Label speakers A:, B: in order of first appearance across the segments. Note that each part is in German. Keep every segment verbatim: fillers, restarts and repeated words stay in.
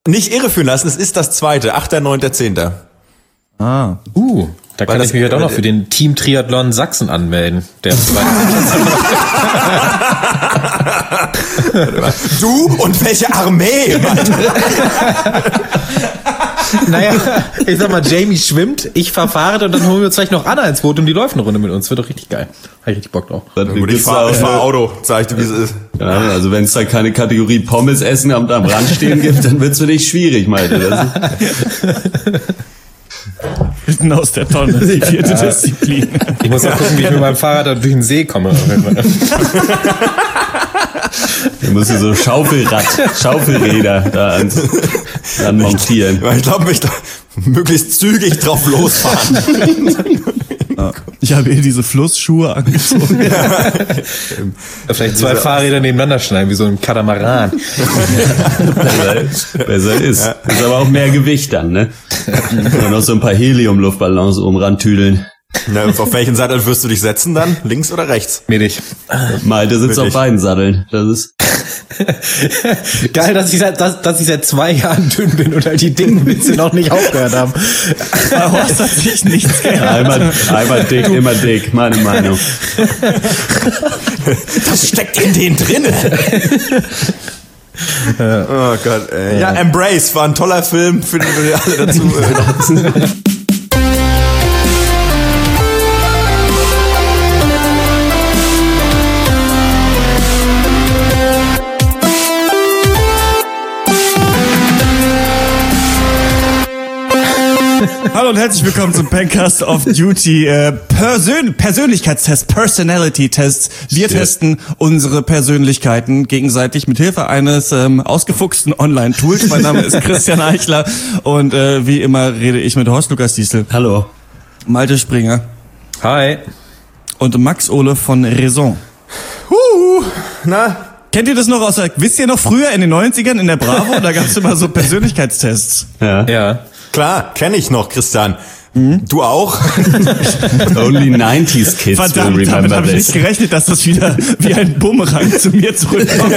A: Nicht irreführen lassen, es ist das zweite, achter, neunter, zehnter
B: Ah. Uh, da kann ich mich ja doch noch für den Team Triathlon Sachsen anmelden. Der
A: Du und welche Armee?
B: Naja, ich sag mal, Jamie schwimmt, ich fahr Fahrrad und dann holen wir uns vielleicht noch Anna ins Boot und die läuft eine Runde mit uns. Wird doch richtig geil. Hab ich richtig Bock drauf.
A: Dann ja, ich fahr, fahr Auto, zeig dir, wie es ist.
C: Ja, also wenn es da keine Kategorie Pommes essen am, am Rand stehen gibt, dann wird's für dich schwierig, Malte.
B: Hinten aus der Tonne, die vierte ja. Disziplin. Ich muss mal gucken, wie ich mit meinem Fahrrad da durch den See komme.
C: Du musst so Schaufelrad, Schaufelräder da an, an montieren.
A: Ich glaube, ich möglichst zügig drauf losfahren.
B: Ich habe hier diese Flussschuhe angezogen. Ja. Vielleicht zwei Fahrräder nebeneinander schneiden, wie so ein Katamaran.
C: Besser ist. Ja. Ist aber auch mehr Gewicht dann, ne? Und noch so ein paar Helium-Luftballons oben rantüdeln.
A: Na, auf welchen Sattel wirst du dich setzen dann? Links oder rechts?
B: Mittig.
C: Malte sitzt auf beiden Satteln. Das ist
B: geil, dass ich seit, dass, dass ich seit zwei Jahren dünn bin und halt die dicken Witze noch nicht aufgehört haben. Bei Horst hat sich nichts geändert.
C: Einmal, einmal dick, immer dick, meine Meinung.
A: Das steckt in denen drinne. Oh Gott, ey. Ja, Embrace war ein toller Film, finden wir alle dazu.
B: Hallo und herzlich willkommen zum Pencast of Duty äh, Persön- Persönlichkeitstest, Personality-Tests. Wir Shit. testen unsere Persönlichkeiten gegenseitig mit Hilfe eines ähm, ausgefuchsten Online-Tools. Mein Name ist Christian Eichler und äh, wie immer rede ich mit Horst Lukas Diesel.
C: Hallo.
B: Malte Springer.
C: Hi.
B: Und Max Ole von Raison.
A: Huh, na?
B: Kennt ihr das noch aus der, wisst ihr noch früher in den neunzigern in der Bravo, da gab es immer so Persönlichkeitstests.
C: Ja.
B: Ja.
A: Klar, kenne ich noch, Christian. Mhm. Du auch?
C: Only nineties Kids
B: Verdammt,
C: will remember
B: damit habe ich nicht gerechnet, dass das wieder wie ein Bumerang zu mir zurückkommt.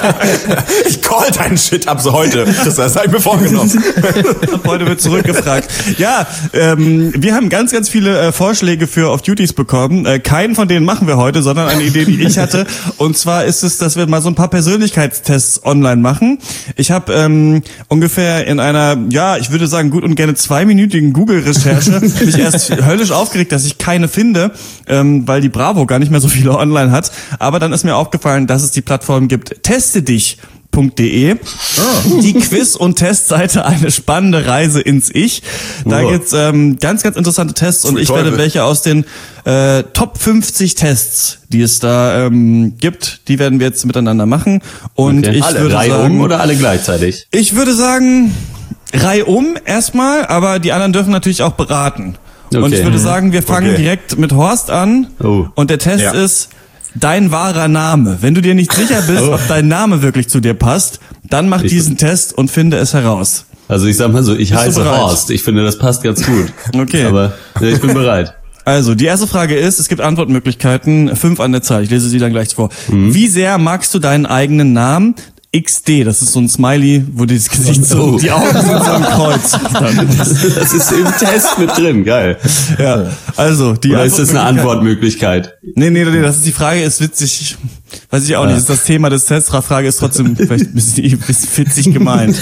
A: Ich call deinen Shit ab so heute. Das habe ich mir vorgenommen.
B: Heute wird zurückgefragt. Ja, ähm, wir haben ganz, ganz viele äh, Vorschläge für Off-Duties bekommen. Äh, keinen von denen machen wir heute, sondern eine Idee, die ich hatte. Und zwar ist es, dass wir mal so ein paar Persönlichkeitstests online machen. Ich habe ähm, ungefähr in einer, ja, ich würde sagen, gut und gerne zweiminütigen Google-Recherche mich erst höllisch aufgeregt, dass ich keine finde, ähm, weil die Bravo gar nicht mehr so viele online hat. Aber dann ist mir aufgefallen, dass es die Plattform gibt, teste dich punkt de, oh. Die Quiz- und Testseite, eine spannende Reise ins Ich. Da oh. gibt's ähm, ganz, ganz interessante Tests und ich Teufel. werde welche aus den äh, Top fünfzig Tests, die es da ähm, gibt, die werden wir jetzt miteinander machen. Und okay. ich
C: alle
B: würde
C: Reihe
B: sagen,
C: um oder alle gleichzeitig?
B: Ich würde sagen, reihum erstmal, aber die anderen dürfen natürlich auch beraten. Okay. Und ich würde sagen, wir fangen okay. direkt mit Horst an. Oh. Und der Test ja. ist dein wahrer Name. Wenn du dir nicht sicher bist, oh. ob dein Name wirklich zu dir passt, dann mach ich diesen Test und finde es heraus.
C: Also ich sag mal so, ich Bist heiße Horst. Ich finde, das passt ganz gut.
B: Okay.
C: Aber ja, ich bin bereit.
B: Also, die erste Frage ist, es gibt Antwortmöglichkeiten, fünf an der Zahl. Ich lese sie dann gleich vor. Mhm. Wie sehr magst du deinen eigenen Namen? X D, das ist so ein Smiley, wo das Gesicht so, die Augen sind so ein Kreuz.
C: Das, das ist im Test mit drin, geil.
B: Ja, also die
C: Oder ist das eine Antwortmöglichkeit?
B: Nee, nee, nee, das ist die Frage, ist witzig, weiß ich auch ja. nicht, das ist das Thema des Tests, Frage ist trotzdem vielleicht ein bisschen, ein bisschen witzig gemeint.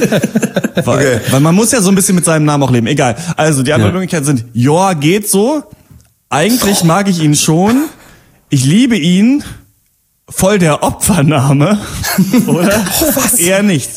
B: Weil, okay. weil man muss ja so ein bisschen mit seinem Namen auch leben, egal. Also die Antwortmöglichkeiten sind, joa, geht so, eigentlich mag ich ihn schon, ich liebe ihn, voll der Opfername, oder? Was? Eher nicht.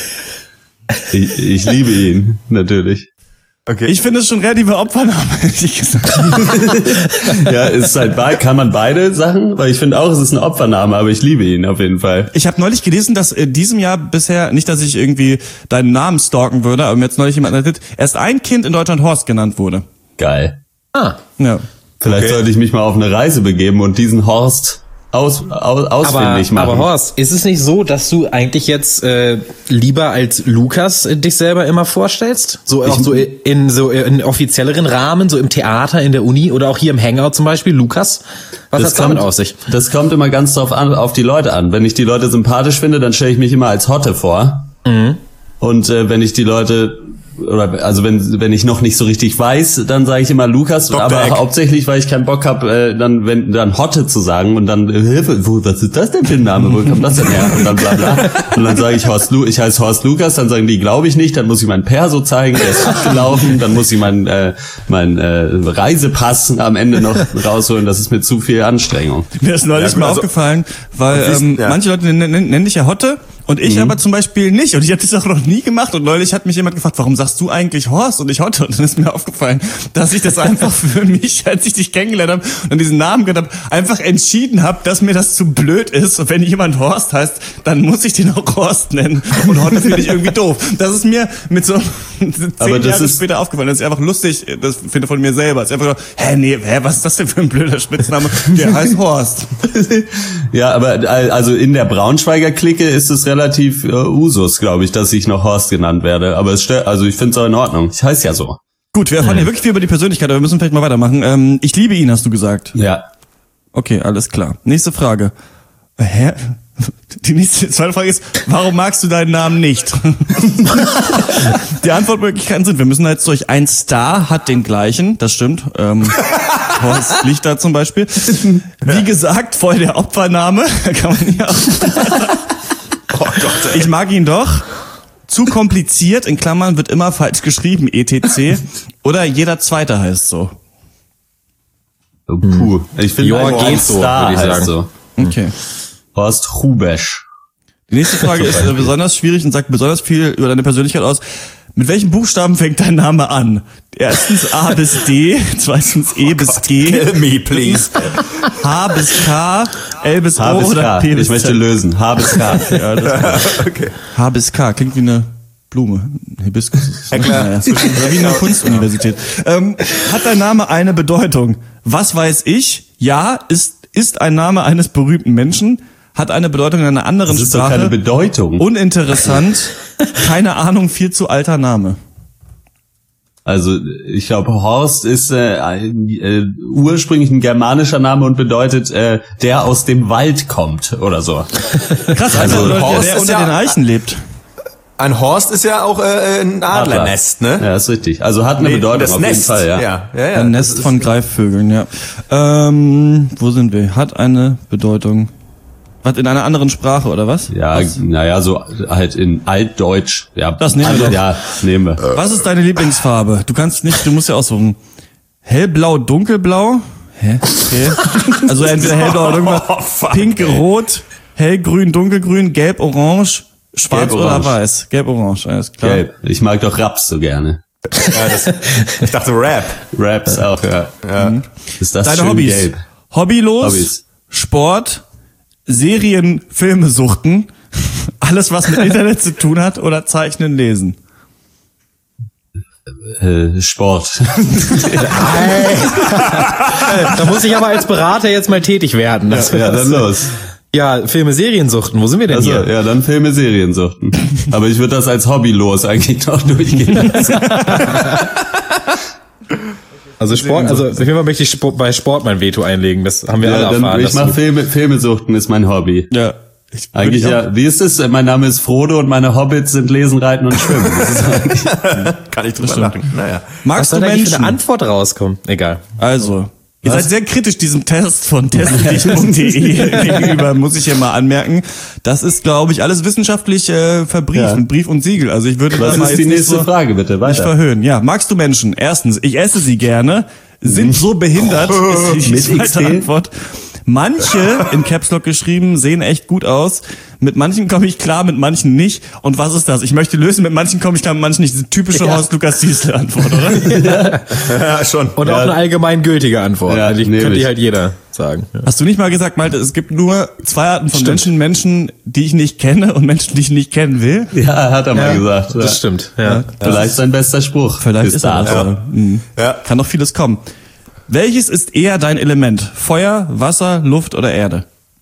C: Ich, ich liebe ihn, natürlich.
B: Okay. Ich finde es schon relative Opfername, hätte ich gesagt.
C: Ja, ist halt bei, kann man beide Sachen, weil ich finde auch, es ist ein Opfername, aber ich liebe ihn auf jeden Fall.
B: Ich habe neulich gelesen, dass in diesem Jahr bisher, nicht, dass ich irgendwie deinen Namen stalken würde, aber mir jetzt neulich jemand erzählt, erst ein Kind in Deutschland Horst genannt wurde.
C: Geil.
B: Ah. Ja.
C: Vielleicht okay. sollte ich mich mal auf eine Reise begeben und diesen Horst Aus, aus, ausfindig
B: aber,
C: machen.
B: Aber Horst, ist es nicht so, dass du eigentlich jetzt äh, lieber als Lukas äh, dich selber immer vorstellst? So auch ich, so in so in offizielleren Rahmen, so im Theater, in der Uni oder auch hier im Hangout zum Beispiel, Lukas? Was hat damit aus sich?
C: Das kommt immer ganz drauf an, auf die Leute an. Wenn ich die Leute sympathisch finde, dann stelle ich mich immer als Hotte vor. Mhm. Und äh, wenn ich die Leute oder also wenn wenn ich noch nicht so richtig weiß, dann sage ich immer Lukas,
A: Doktor
C: aber
A: Eck.
C: hauptsächlich, weil ich keinen Bock habe, äh, dann wenn dann Hotte zu sagen und dann äh, wo, was ist das denn für ein Name, wo kommt das denn her und dann bla bla und dann sage ich Horst Lu ich heiße Horst Lukas, dann sagen die, glaube ich nicht, dann muss ich meinen Perso zeigen, der ist abgelaufen, dann muss ich meinen äh, mein äh, Reisepass am Ende noch rausholen, das ist mir zu viel Anstrengung.
B: Mir ist neulich
A: Ja, gut,
B: mal
A: also-
B: aufgefallen, weil
A: Und
B: ähm,
A: wissen- ja.
B: manche Leute nennen, nennen dich ja Hotte und ich aber zum Beispiel nicht. Und ich habe das auch noch nie gemacht. Und neulich hat mich jemand gefragt, warum sagst du eigentlich Horst und ich Hotte? Und dann ist mir aufgefallen, dass ich das einfach für mich, als ich dich kennengelernt habe und an diesen Namen gehört habe, einfach entschieden habe, dass mir das zu blöd ist. Und wenn jemand Horst heißt, dann muss ich den auch Horst nennen. Und Hotte finde ich irgendwie doof. Das ist mir mit so zehn
C: Aber das
B: Jahre
C: ist-
B: später aufgefallen. Das ist einfach lustig. Das finde ich von mir selber. Es ist einfach so, hä, nee, hä, was ist das denn für ein blöder Spitzname? Der heißt Horst.
C: Ja, aber äh, also in der Braunschweiger Clique ist es relativ äh, Usus, glaube ich, dass ich noch Horst genannt werde. Aber es stört, also ich finde es auch in Ordnung. Ich heiße ja so.
B: Gut, wir erfahren ja wirklich viel über die Persönlichkeit, aber wir müssen vielleicht mal weitermachen. Ähm, ich liebe ihn, hast du gesagt.
C: Ja.
B: Okay, alles klar. Nächste Frage. Hä? Die nächste zweite Frage ist, warum magst du deinen Namen nicht? Die Antwortmöglichkeiten sind, wir müssen jetzt durch, ein Star hat den gleichen, das stimmt. Ähm, Horst Lichter zum Beispiel. Wie gesagt, voll der Opfername. Kann man ja auch.
A: Oh Gott, ey.
B: Ich mag ihn doch. Zu kompliziert, in Klammern, wird immer falsch geschrieben, et cetera. Oder jeder Zweite heißt so.
C: Oh, puh. Ich finde,
D: Ja,
C: ein
D: geht so,
C: Star
D: würde ich
C: heißt
D: sagen.
C: so.
B: Okay.
C: Horst Rubesch.
B: Die nächste Frage ist äh, besonders schwierig und sagt besonders viel über deine Persönlichkeit aus. Mit welchen Buchstaben fängt dein Name an? Erstens A bis D, zweitens E bis G,
A: Tell me, please.
B: H bis K, L bis
C: H
B: O
C: bis
B: oder
C: K.
B: P bis
C: Ich möchte
B: Z?
C: lösen. H bis K.
B: Ja, das
A: Okay.
B: H bis K klingt wie eine Blume. Hibiskus.
A: Ja, klar.
B: Naja, oder wie eine Kunstuniversität. Ähm, hat dein Name eine Bedeutung? Was weiß ich? Ja, ist, ist ein Name eines berühmten Menschen, hat eine Bedeutung in einer anderen
C: Das ist doch
B: Sprache.
C: keine Bedeutung.
B: Uninteressant, keine Ahnung, viel zu alter Name.
C: Also ich glaube, Horst ist äh, ein, äh, ursprünglich ein germanischer Name und bedeutet, äh, der aus dem Wald kommt oder so.
B: Krass, also,
A: Also
B: der,
A: Horst
B: der
A: ist
B: unter
A: ja-
B: den Eichen lebt.
A: Ein Horst ist ja auch äh, ein Adlernest, ne?
C: Ja, ist richtig. Also hat eine
A: Nee,
C: Bedeutung
A: das
C: auf
A: Nest.
C: jeden Fall, ja.
A: ja, ja, ja.
B: Ein
A: Das
B: Nest
A: ist-
B: von Greifvögeln, ja. Ähm, wo sind wir? Hat eine Bedeutung. Was, in einer anderen Sprache, oder was?
C: Ja, naja, so halt in Altdeutsch. Ja,
B: Das nehmen wir doch.
C: Ja, nehmen wir.
B: Was ist deine Lieblingsfarbe? Du kannst nicht, du musst ja aussuchen. Hellblau, dunkelblau? Hä? Okay. Also entweder hellblau oder dunkelblau.
A: Oh, fuck,
B: Pink,
A: ey.
B: rot, hellgrün, dunkelgrün, gelb, orange, schwarz
C: Gelb,
B: oder
C: orange.
B: weiß? Gelb, orange, alles klar.
C: Gelb. Ich mag doch Raps so gerne.
A: Ja, das, ich dachte Rap.
C: Raps auch, ja.
A: Ja.
C: Ist das
B: Deine
C: schön
B: Hobbys.
C: gelb.
B: Hobbylos,
C: Hobbys.
B: Sport, Serien, Filme suchten, alles was mit Internet zu tun hat oder Zeichnen, Lesen.
C: Äh, Sport.
D: Da muss ich aber als Berater jetzt mal tätig werden. Das
C: Ja, dann los.
D: Ja, Filme, Seriensuchten. Wo sind wir denn
C: Also,
D: hier?
C: ja, dann Filme, Serien suchten. Aber ich würde das als hobbylos eigentlich noch durchgehen lassen.
D: Also Sport, also auf jeden Fall möchte ich Sport, bei Sport mein Veto einlegen. Das haben wir alle
C: Ja, dann,
D: erfahren.
C: ich
D: dass
C: mache
D: du-
C: Filme, Filme suchten ist mein Hobby.
B: Ja. Ich, würd
C: Eigentlich
B: ich auch-
C: ja, wie ist es? Mein Name ist Frodo und meine Hobbits sind Lesen, Reiten und Schwimmen. Das ist eigentlich,
A: Kann ich drüber lachen. Naja.
D: Was
B: Magst du
D: soll da eigentlich für
B: Menschen?
D: eine Antwort rauskommen? Egal.
B: Also, ihr seid sehr kritisch diesem Test von testdich punkt de gegenüber, muss ich hier mal anmerken. Das ist, glaube ich, alles wissenschaftlich äh, verbrieft
C: Ja.
B: mit Brief und Siegel. Also ich würde
C: was
B: da mal
C: ist die
B: jetzt nicht
C: nächste
B: so
C: Frage, bitte?
B: nicht
C: Weiter.
B: verhöhnen. Ja, magst du Menschen? Erstens, ich esse sie gerne, sind so behindert, ist die
C: Mit
B: zweite
C: X D?
B: Antwort. Manche, in Caps Lock geschrieben, sehen echt gut aus. Mit manchen komme ich klar, mit manchen nicht. Und was ist das? Ich möchte lösen, mit manchen komme ich klar, mit manchen nicht. Diese typische
D: Ja.
B: Horst-Lukas-Diesel-Antwort, oder?
A: Ja, schon.
D: Und auch eine allgemein gültige Antwort.
C: Ja,
D: Also die
C: nehm
D: könnte
C: ich.
D: die halt jeder sagen. Ja.
B: Hast du nicht mal gesagt, Malte, es gibt nur zwei Arten von
D: Stimmt.
B: Menschen, Menschen, die ich nicht kenne und Menschen, die ich nicht kennen will?
C: Ja, hat er mal gesagt.
D: Das
C: Ja.
D: stimmt. Ja.
C: Vielleicht sein bester Spruch.
B: Vielleicht
C: bis
B: ist er das.
C: dato.
B: Ja. Mhm.
A: Ja.
B: Kann noch vieles kommen. Welches ist eher dein Element? Feuer, Wasser, Luft oder Erde?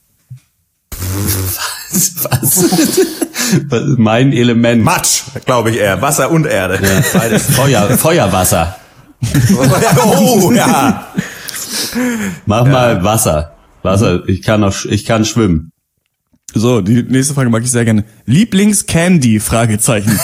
C: Was? Was? Mein Element.
A: Matsch, glaube ich eher. Wasser und Erde. Beides.
C: Feuer, Feuerwasser.
A: Oh, ja.
C: Mach mal Wasser. Wasser. Ich kann noch, sch- ich kann schwimmen.
B: So, die nächste Frage mag ich sehr gerne. Lieblingscandy? Fragezeichen.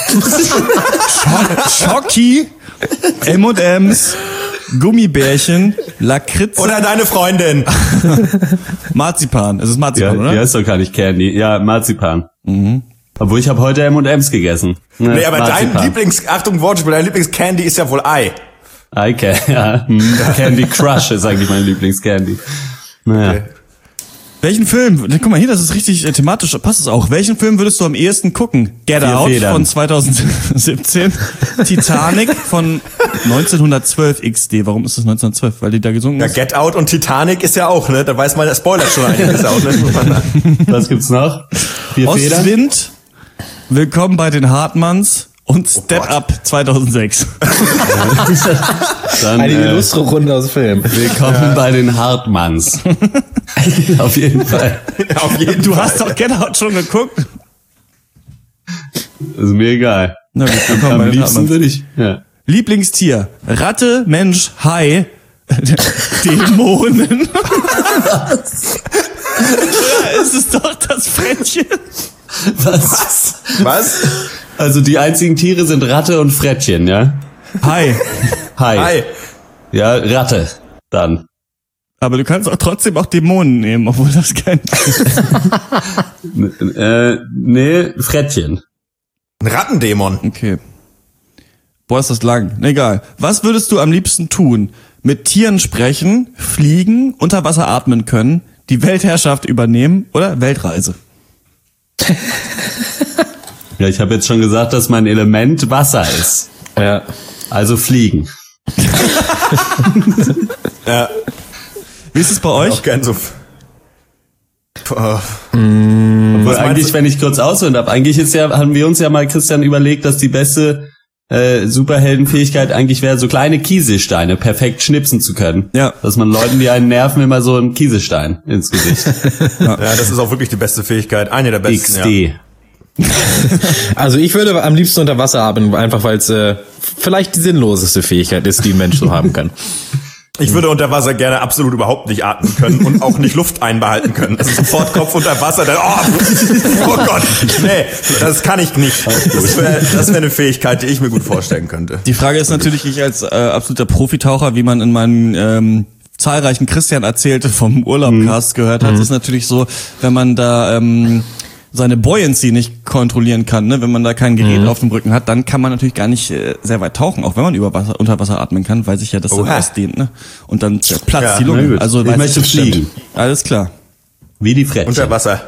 B: Schoki, M und M's, Gummibärchen, Lakritz.
A: Oder deine Freundin.
B: Marzipan. Es ist Marzipan,
C: Ja,
B: oder?
C: die heißt doch gar nicht Candy. Ja, Marzipan.
B: Mhm.
C: Obwohl ich habe heute M und M's gegessen. Ja,
A: Nee, aber
C: Marzipan.
A: dein Lieblings, Achtung, Wortspiel, dein Lieblingscandy ist ja wohl Ei.
C: Okay, ja. Hm. Candy Crush ist eigentlich mein Lieblingscandy. Naja.
A: Okay.
B: Welchen Film, guck mal hier, das ist richtig äh, thematisch, passt es auch. Welchen Film würdest du am ehesten gucken? Get
C: Vier
B: Out
C: Federn.
B: von zweitausendsiebzehn, Titanic von neunzehnhundertzwölf X D. Warum ist das neunzehnhundertzwölf? Weil die da gesungen
A: Ja,
B: ist?
A: Get Out und Titanic ist ja auch, ne? Da weiß man, der spoilert schon einiges auch, ne?
C: Was gibt's noch? Vier Federn?
B: Ostwind, Willkommen bei den Hartmanns und Step
A: Gott.
B: Up zweitausendsechs.
C: Dann,
D: Eine
C: äh,
D: illustre Runde aus Film.
C: willkommen bei den Hartmanns. Auf jeden Fall.
A: Auf jeden
B: Du
A: Fall.
B: hast doch Get Out schon geguckt?
C: Ist mir egal.
B: Na gut, willkommen
C: Am
B: bei den
C: liebsten
B: Hartmanns.
C: würde ich, ja.
B: Lieblingstier, Ratte, Mensch, Hai, Dämonen. Oder ist es doch das Frettchen?
C: Was?
A: Was?
C: Also die einzigen Tiere sind Ratte und Frettchen, ja?
B: Hai.
C: Hai.
A: Ei.
C: Ja, Ratte. Dann.
B: Aber du kannst auch trotzdem auch Dämonen nehmen, obwohl das kein...
C: N- Äh, nee, Frettchen.
A: Ein Rattendämon.
B: Okay. Boah, ist das lang. Na, egal. Was würdest du am liebsten tun? Mit Tieren sprechen, fliegen, unter Wasser atmen können, die Weltherrschaft übernehmen oder Weltreise?
C: Ja, ich habe jetzt schon gesagt, dass mein Element Wasser ist.
D: Ja.
C: Also fliegen.
A: Ja.
B: Wie ist es bei euch?
A: Auch gern so. Boah.
C: Obwohl
A: Was meinst
C: eigentlich,
A: du?
C: wenn ich kurz ausholen darf, eigentlich ist ja, haben wir uns ja mal, Christian, überlegt, dass die beste äh, Superheldenfähigkeit eigentlich wäre, so kleine Kieselsteine perfekt schnipsen zu können.
B: Ja.
C: Dass man Leuten, die einen nerven, immer so einen Kieselstein ins Gesicht.
A: Ja, das ist auch wirklich die beste Fähigkeit. Eine der besten.
C: X D.
D: Also ich würde am liebsten unter Wasser atmen, einfach weil es äh, vielleicht die sinnloseste Fähigkeit ist, die ein Mensch so haben kann.
A: Ja. Ich würde unter Wasser gerne absolut überhaupt nicht atmen können und auch nicht Luft einbehalten können. Also sofort Kopf unter Wasser, dann, oh, oh Gott, nee, das kann ich nicht. Das wäre das wär eine Fähigkeit, die ich mir gut vorstellen könnte.
B: Die Frage ist natürlich, ich als äh, absoluter Profitaucher, wie man in meinen ähm, zahlreichen Christian erzählte vom Urlaubcast gehört hat, ist natürlich so, wenn man da ähm, seine Buoyancy nicht kontrollieren kann, ne, wenn man da kein Gerät auf dem Rücken hat, dann kann man natürlich gar nicht äh, sehr weit tauchen, auch wenn man über Wasser, unter Wasser atmen kann, weil sich ja das dann
A: Oha.
B: ausdehnt, ne? Und dann platzt
A: Ja,
B: die
C: na
B: Lunge.
C: gut.
B: Also
C: Ich
B: weiß
C: möchte
B: bestimmt.
C: fliegen.
B: Alles klar.
C: Wie die Frettchen.
A: Unter Wasser.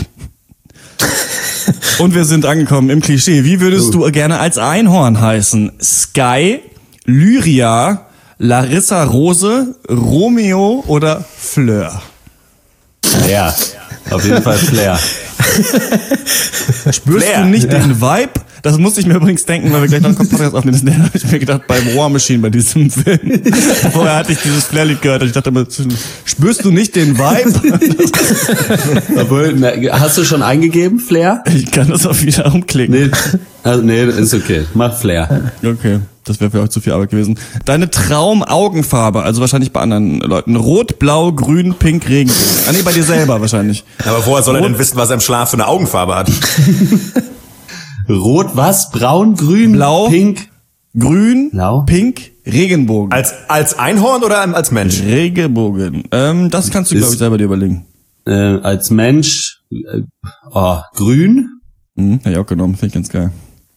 B: Und wir sind angekommen im Klischee. Wie würdest du gerne als Einhorn heißen? Sky, Lyria, Larissa Rose, Romeo oder Fleur?
C: Ja, auf jeden Fall Flair.
B: Spürst
A: Flair.
B: du nicht den Vibe? Das musste ich mir übrigens denken, weil wir gleich noch einen Podcast aufnehmen. Das habe ich mir gedacht beim War Machine, bei diesem Film. Vorher hatte ich dieses Flair-Lied gehört und ich dachte immer, spürst du nicht den Vibe?
C: Obwohl, na, hast du schon eingegeben, Flair?
B: Ich kann das auch wieder umklicken.
C: Nee, also, nee, ist okay. Mach Flair.
B: Okay, das wäre für euch zu viel Arbeit gewesen. Deine Traumaugenfarbe, also wahrscheinlich bei anderen Leuten. Rot, Blau, Grün, Pink, Regenbogen. Ah nee, bei dir selber wahrscheinlich.
A: Aber woher soll er denn wissen, was er im Schlaf für eine Augenfarbe hat?
C: Rot, was? Braun, grün,
B: Blau.
C: pink?
B: Grün,
C: Blau.
B: Pink, Regenbogen.
A: Als, als Einhorn oder als Mensch?
B: Regenbogen. Ähm, das kannst du,
C: Ist-
B: glaube ich, selber dir überlegen.
C: Äh, als Mensch, äh, oh, grün?
B: Mhm, hätte ich auch genommen, finde ich ganz geil.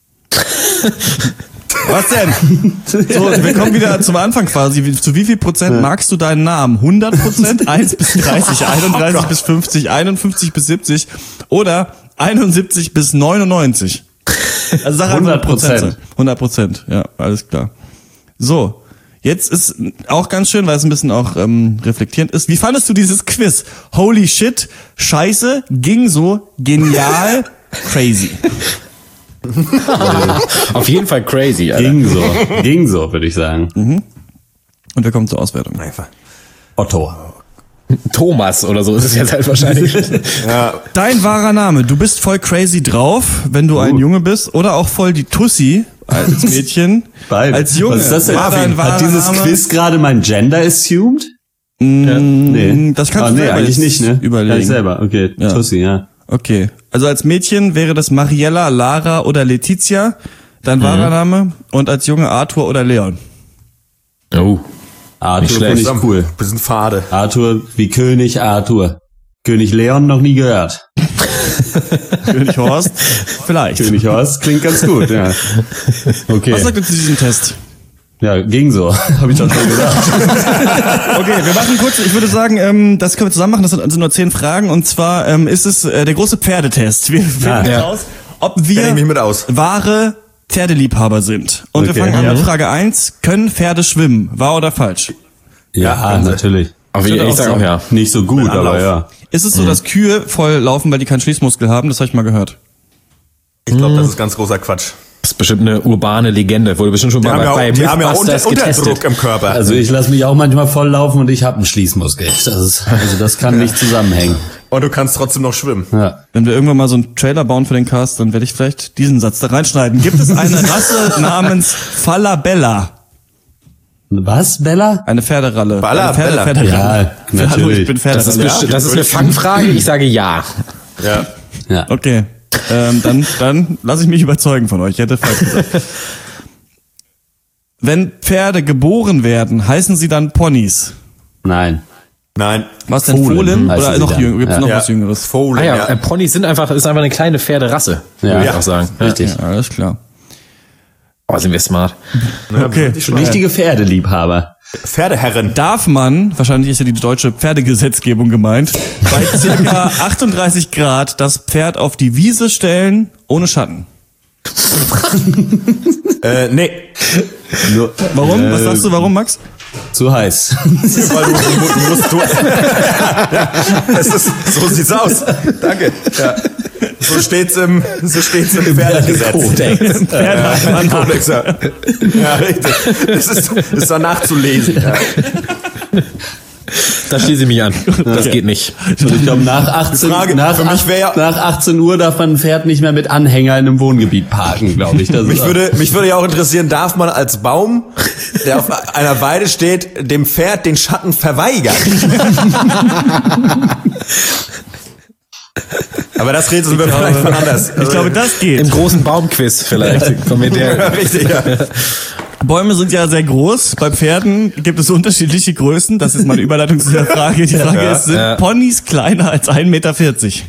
B: Was denn? So, wir kommen wieder zum Anfang quasi. Wie- Zu wie viel Prozent magst du deinen Namen? hundert Prozent, eins bis dreißig, einunddreißig bis fünfzig, einundfünfzig bis siebzig oder einundsiebzig bis neunundneunzig? Also sag einfach
C: hundert Prozent.
B: hundert Prozent, ja, alles klar. So, jetzt ist auch ganz schön, weil es ein bisschen auch ähm, reflektierend ist. Wie fandest du dieses Quiz? Holy shit, scheiße, ging so, genial, crazy.
D: Auf jeden Fall crazy, Alter.
C: Ging so. Ging so, würde ich sagen.
B: Und wir kommen zur Auswertung.
A: Einfach.
C: Otto.
D: Thomas oder so ist es jetzt halt wahrscheinlich.
A: Ja,
B: Dein wahrer Name, du bist voll crazy drauf, wenn du ein Junge bist, oder auch voll die Tussi als Mädchen.
C: Beide.
B: Als Junge.
C: Was ist das denn?
B: War dein wahrer
C: Hat dieses
B: Name?
C: Quiz gerade mein Gender assumed?
B: Mm,
C: Nee.
B: Das kannst
C: Ah,
B: du
C: nee,
B: selber
C: eigentlich
B: jetzt
C: nicht, ne?
B: überlegen.
C: Kann ich selber, okay.
B: Ja.
C: Tussi, ja.
B: Okay. Also als Mädchen wäre das Mariella, Lara oder Letizia, dein wahrer Name, und als Junge Arthur oder Leon.
D: Oh.
C: Arthur finde ich cool.
A: Bisschen fade.
C: Arthur wie König Arthur. König Leon noch nie gehört.
B: König Horst? Vielleicht.
C: König Horst klingt ganz gut, ja. Okay.
B: Was sagt ihr zu diesem Test?
C: Ja, ging so. Habe ich doch schon gesagt.
B: Okay, wir machen kurz, ich würde sagen, ähm, das können wir zusammen machen, das sind, sind nur zehn Fragen, und zwar ähm, ist es äh, der große Pferdetest. Wir finden
C: Ah, ja.
B: raus, ob
A: Kenn ich mich
B: wir
A: mit aus.
B: wahre Pferdeliebhaber sind. Und
C: Okay.
B: wir fangen an
C: Ja.
B: mit Frage eins. Können Pferde schwimmen? Wahr oder falsch?
C: Ja,
A: können sie.
C: natürlich.
D: Aber ich,
B: würde
D: ich
B: auch
D: sag auch
B: sagen.
D: ja.
C: Nicht so gut, aber
A: Anlauf.
C: ja.
B: Ist es so, dass Kühe voll laufen, weil die keinen Schließmuskel haben? Das habe ich mal gehört.
A: Ich glaube, das ist ganz großer Quatsch.
D: Das ist bestimmt eine urbane Legende. Wurde bestimmt schon
A: Die
D: mal
A: haben ja auch,
D: bei
A: die haben ja auch unter,
D: Mythbusters getestet.
A: Unterdruck im Körper.
C: Also ich lasse mich auch manchmal volllaufen und ich habe einen Schließmuskel. Das ist, also das kann nicht zusammenhängen.
A: Und du kannst trotzdem noch schwimmen.
C: Ja.
B: Wenn wir irgendwann mal so einen Trailer bauen für den Cast, dann werde ich vielleicht diesen Satz da reinschneiden. Gibt es eine Rasse namens Falabella?
C: Was, Bella?
B: Eine Pferderalle.
A: Balla,
B: eine Pferde,
A: Bella.
B: Pferderalle.
C: Ja,
B: Hallo, ich
C: natürlich.
B: bin
D: Das ist,
B: Pferderalle.
D: besti- das ist eine Fangfrage. Ich sage ja.
A: Ja.
C: Ja.
B: Okay, ähm, dann, dann lasse ich mich überzeugen von euch. Ich hätte falsch gesagt. Wenn Pferde geboren werden, heißen sie dann Ponys.
C: Nein.
A: Nein.
B: Was denn,
C: Fohlen
B: Fohlen?
C: heißen
B: Oder
C: sie
B: noch
C: dann.
B: jünger? Gibt's
C: Ja.
B: noch
A: Ja.
B: was Jüngeres?
A: Fohlen,
D: Ah ja,
A: ja.
D: äh, Ponys sind einfach, ist einfach eine kleine Pferderasse.
C: Ja.
D: Würde ich
C: Ja.
D: auch sagen.
C: Richtig.
B: Ja, alles klar.
D: Oh, sind wir smart.
B: Okay.
C: Richtige Pferdeliebhaber.
A: Pferdeherren.
B: Darf man, wahrscheinlich ist ja die deutsche Pferdegesetzgebung gemeint, bei circa achtunddreißig Grad das Pferd auf die Wiese stellen, ohne Schatten?
A: Äh, nee.
C: Nur,
B: Warum?
C: Äh,
B: Was sagst du, warum, Max?
C: Zu heiß.
A: Weil du, du, du musst, du, ja, es ist, so sieht's aus. Danke. Ja. So steht's im, so steht's im Pferdegesetz. Ja, Kodex, ja. Ja, richtig. Das ist, das ist doch nachzulesen. Ja.
D: Da schließe ich mich an. Das geht nicht.
C: Und ich glaube, nach achtzehn,
A: Frage,
C: nach,
A: für mich wär ja-
C: nach achtzehn Uhr darf man ein Pferd nicht mehr mit Anhänger in einem Wohngebiet parken, glaube ich. Das
A: Mich
C: ist
A: würde, mich würde ja auch interessieren, darf man als Baum, der auf einer Weide steht, dem Pferd den Schatten verweigern? Aber das redet wir vielleicht von anders.
B: Ich glaube, das geht.
D: Im großen Baumquiz vielleicht. Kommen wir der.
A: Ja, richtig, ja.
B: Bäume sind ja sehr groß. Bei Pferden gibt es unterschiedliche Größen. Das ist meine Überleitung zu der Frage. Die Frage
A: Ja,
B: ist, sind
D: ja.
B: Ponys kleiner als ein Meter vierzig?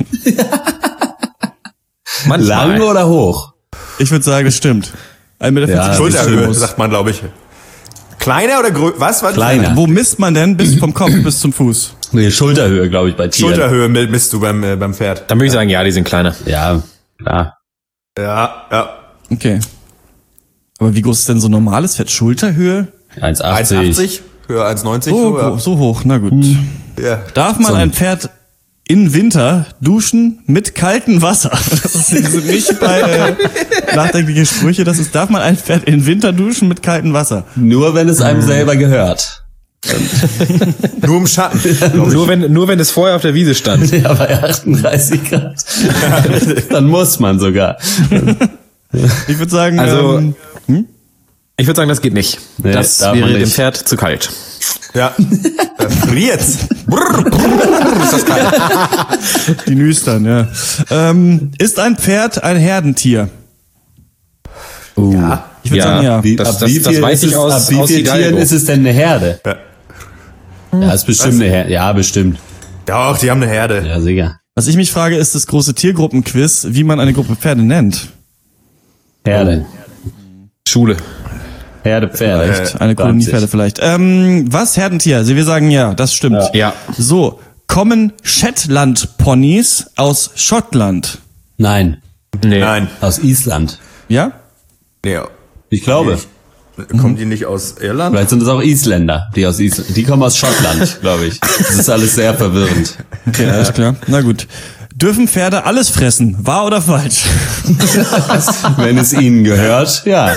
D: Manchmal.
C: lang oder hoch?
B: Ich würde sagen, das stimmt. ein Meter vierzig
C: Ja,
A: Schulterhöhe,
B: groß.
A: sagt man, glaube ich. Kleiner oder größer? Was? Was?
C: Kleiner.
B: Wo misst man denn bis vom Kopf bis zum Fuß?
C: Nee, Schulterhöhe, glaube ich, bei Tieren.
A: Schulterhöhe misst du beim, äh, beim Pferd.
D: Dann würde ich sagen, ja, die sind kleiner.
C: Ja, klar.
A: Ja, ja.
B: Okay. Aber wie groß ist denn so normales Pferd? Schulterhöhe?
C: eins
A: eins
C: achtzig.
A: achtzig, höher eins neunzig.
B: So,
A: so,
B: so hoch, na gut.
A: ja. Ja.
B: Darf man
C: So.
B: ein Pferd in Winter duschen mit kaltem Wasser? Das ist das sind nicht bei äh, nachdenkliche Sprüche. Das ist, darf man ein Pferd in Winter duschen mit kaltem Wasser?
C: Nur wenn es einem selber gehört.
A: Nur im Schatten.
D: Nur wenn, nur wenn es vorher auf der Wiese stand.
C: Ja, bei achtunddreißig Grad. Dann muss man sogar.
B: Ich würde sagen,
D: Also-
B: ähm,
D: Ich würde sagen, das geht nicht.
C: Nee,
D: das
C: darf man
D: wäre dem
C: nicht.
D: Pferd zu kalt.
A: Ja. Da friert's. Brrr, brrr, ist das kalt.
B: die Nüstern, ja. Ähm, ist ein Pferd ein Herdentier?
C: Uh.
A: Ja.
B: Ich würde
D: Ja.
B: sagen, ja.
C: Wie,
D: Das-
C: ab
D: das-
C: wie
D: das
C: viel
D: weiß
C: ist
D: ich
C: es,
D: aus-
C: ab wie
D: aus
C: viel
D: Hidalgo.
C: Tieren ist es denn eine Herde?
A: Ja.
C: Ja, ist bestimmt eine Herde. Ja, bestimmt.
A: Doch, die haben eine Herde.
C: Ja, sicher.
B: Was ich mich frage, ist das große Tiergruppenquiz, wie man eine Gruppe Pferde nennt.
C: Herde.
D: Schule.
C: Herde Pferde.
A: Äh,
B: Eine Kolonie Pferde vielleicht. Ähm, was? Herdentier? Also wir sagen ja, das stimmt.
D: Ja.
B: So, kommen Shetland-Ponys aus Schottland?
C: Nein.
D: Nee.
A: Nein.
C: Aus Island.
B: Ja?
A: Nee.
C: Ich glaube.
A: Kommen die nicht aus Irland?
C: Vielleicht sind es auch Isländer, die aus Island. Die kommen aus Schottland, glaube ich. Das ist alles sehr verwirrend.
B: Okay, alles klar. Na gut. Dürfen Pferde alles fressen? Wahr oder falsch?
C: Wenn es ihnen gehört, ja.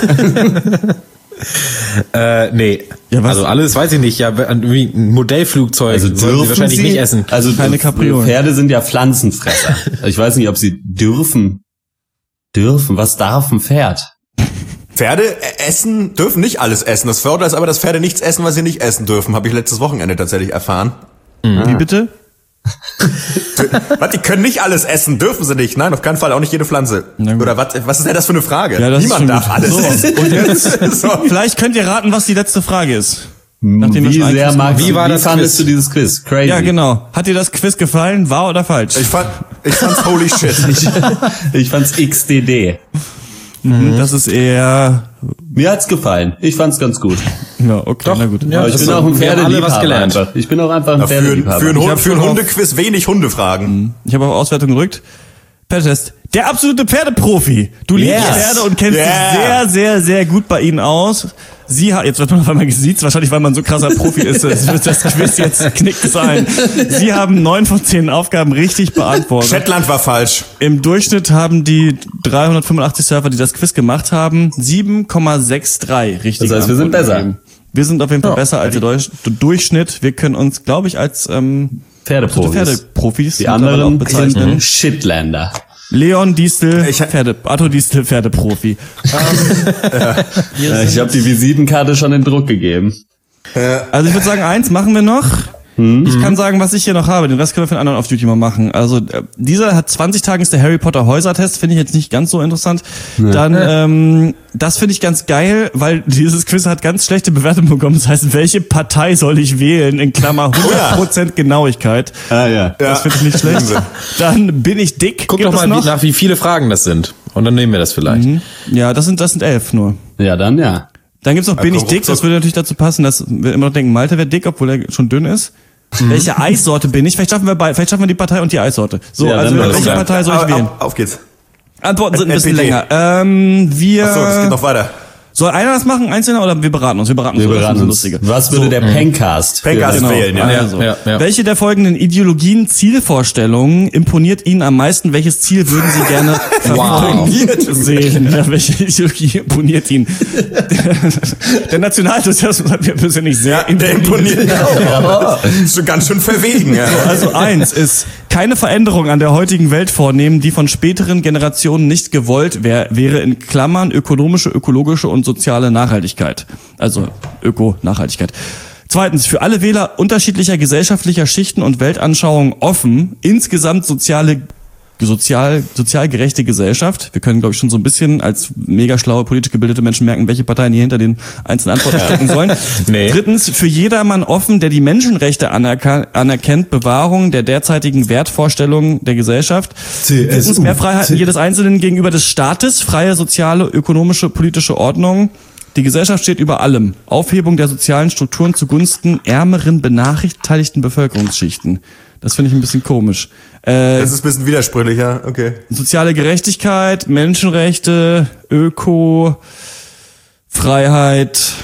D: Äh, nee.
B: Ja, was?
D: Also alles weiß ich nicht. Ja, wie ein Modellflugzeug
C: Also
D: sollen sie
C: dürfen
D: wahrscheinlich
C: sie,
D: nicht essen.
C: Also
B: Keine Kapriolen.
C: Pferde sind ja Pflanzenfresser. Ich weiß nicht, ob sie dürfen. Dürfen? Was darf ein Pferd?
A: Pferde essen, dürfen nicht alles essen. Das Vorteil ist aber, dass Pferde nichts essen, was sie nicht essen dürfen. Habe ich letztes Wochenende tatsächlich erfahren.
B: Wie bitte?
A: Was, die können nicht alles essen, dürfen sie nicht. Nein, auf keinen Fall, auch nicht jede Pflanze. Oder was, was ist denn das für eine Frage?
B: Ja, das ist schon
A: Niemand darf
B: gut.
A: alles
B: So,
A: essen.
B: und jetzt, so. Vielleicht könnt ihr raten, was die letzte Frage ist.
C: Nachdem wie
B: wir schon
C: sehr
B: ein Quiz
C: magst
D: Wie
C: du,
D: war
C: wie
D: das
C: fandest
D: Quiz?
C: du dieses Quiz? Crazy.
B: Ja, genau. Hat dir das Quiz gefallen? Wahr oder falsch?
A: Ich fand, ich fand's holy shit.
C: Ich, ich fand's X D D.
B: Mhm. Das ist eher...
C: Mir hat's gefallen. Ich fand's ganz gut.
B: Ja, okay, na gut.
D: Ja,
C: Aber ich
D: das
C: bin
D: ist-
C: auch ein
D: wir haben alle
C: Pferdeliebhaber
D: was gelernt.
C: einfach. Ich bin auch einfach ein
A: Ja, für,
C: Pferdeliebhaber.
A: für, ein,
B: Ich
A: Hund,
B: hab
A: für ein
B: schon
A: Hundequiz wenig Hundefragen.
B: Ich habe auf Auswertung gerückt. Pferdetest. Der absolute Pferdeprofi. Du liebst
C: Yes.
B: Pferde und kennst
A: Yeah.
B: dich sehr, sehr, sehr gut bei ihnen aus. Sie hat, jetzt wird man auf einmal gesiezt, wahrscheinlich weil man so krasser Profi ist, es wird das Quiz jetzt knickt sein. Sie haben neun von zehn Aufgaben richtig beantwortet.
A: Shetland war falsch.
B: Im Durchschnitt haben die dreihundertfünfundachtzig Surfer, die das Quiz gemacht haben, sieben Komma sechs drei richtig.
C: Das heißt, wir sind
B: Antworten
C: besser.
B: gegeben. Wir sind auf jeden Fall
D: Ja.
B: besser als der Durch- Durchschnitt. Wir können uns, glaube ich, als ähm,
C: Pferdeprofis.
B: Pferdeprofis
C: Die
B: mittlerweile auch
C: anderen
B: bezeichnen.
C: sind Shitlander.
B: Leon Diestel,
A: Ich-
B: Pferde, Arthur Diestel, Pferdeprofi.
C: Ja, ich habe die Visitenkarte schon in Druck gegeben.
B: Also ich würde sagen, eins machen wir noch.
C: Hm?
B: Ich kann sagen, was ich hier noch habe. Den Rest können wir für den anderen Off-Duty mal machen. Also äh, dieser hat zwanzig Tage ist der Harry Potter Häusertest. Finde ich jetzt nicht ganz so interessant. Dann, ähm, das finde ich ganz geil, weil dieses Quiz hat ganz schlechte Bewertungen bekommen. Das heißt, welche Partei soll ich wählen? In Klammer hundert Prozent Genauigkeit.
C: Ah ja.
B: Das finde ich nicht schlecht. Dann bin ich dick.
D: Guck
B: Gibt
D: doch
B: es
D: mal
B: noch?
D: wie, nach, wie viele Fragen das sind. Und dann nehmen wir das vielleicht.
B: Ja, das sind, das sind elf nur.
C: Ja, dann ja.
B: Dann gibt's noch bin ich
A: komm,
B: dick,
A: ruckzuck.
B: das würde natürlich dazu passen, dass wir immer noch denken, Malte wäre dick, obwohl er schon dünn ist.
C: Mhm.
B: Welche Eissorte bin ich? Vielleicht schaffen wir bei, vielleicht schaffen wir die Partei und die Eissorte. So,
C: Ja,
B: also
C: dann
B: welche
C: los.
B: Partei soll ich
A: Auf,
B: wählen?
A: auf, auf geht's.
B: Antworten sind ein
A: N
B: bisschen
A: P D.
B: länger. Ähm, wir
A: Achso, es geht noch weiter.
B: soll einer das machen, einzelner, oder wir beraten uns? Wir beraten
C: Wir
B: uns. das ist
C: beraten
B: das
C: uns.
B: Lustige.
C: Was würde der Pencast? für-
A: Pencast
B: Genau.
A: wählen, ja.
B: Also,
D: Ja, ja.
B: welche der folgenden Ideologien, Zielvorstellungen imponiert Ihnen am meisten? Welches Ziel würden Sie gerne verfolgt sehen? Ja, welche Ideologie imponiert Ihnen? Der Nationalsozialismus hat mir persönlich sehr
A: Der imponiert auch. Ist schon ganz schön verwegen, ja.
B: Also eins ist, keine Veränderung an der heutigen Welt vornehmen, die von späteren Generationen nicht gewollt wär, wäre in Klammern ökonomische, ökologische und soziale Nachhaltigkeit. Also Öko-Nachhaltigkeit. Zweitens, für alle Wähler unterschiedlicher gesellschaftlicher Schichten und Weltanschauungen offen, insgesamt soziale sozial sozial gerechte Gesellschaft. Wir können, glaube ich, schon so ein bisschen als mega schlaue, politisch gebildete Menschen merken, welche Parteien hier hinter den einzelnen Antworten stecken sollen.
D: Nee.
B: Drittens, für jedermann offen, der die Menschenrechte anerka- anerkennt, Bewahrung der derzeitigen Wertvorstellungen der Gesellschaft. Viertens, mehr Freiheiten jedes Einzelnen gegenüber des Staates, freie soziale, ökonomische, politische Ordnung. Die Gesellschaft steht über allem. Aufhebung der sozialen Strukturen zugunsten ärmeren, benachteiligten Bevölkerungsschichten. Das finde ich ein bisschen komisch. Äh,
A: Das ist ein bisschen widersprüchlicher, okay.
B: soziale Gerechtigkeit, Menschenrechte, Öko, Freiheit,